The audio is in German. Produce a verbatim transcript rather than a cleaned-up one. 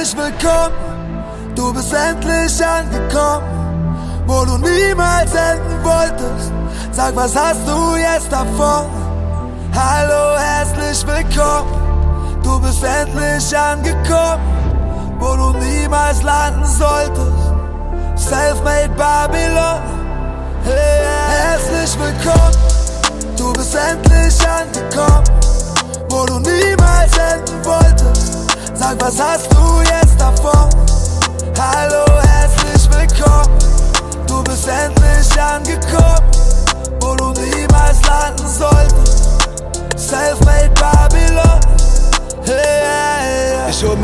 herzlich willkommen. Du bist endlich angekommen, wo du niemals enden wolltest. Sag, was hast du jetzt davon? Hallo, herzlich willkommen. Du bist endlich angekommen, wo du niemals landen solltest. Self-made Babylon. Hey, herzlich willkommen. Du bist endlich angekommen, wo du niemals enden wolltest. Sag, was hast du jetzt davon? Hallo,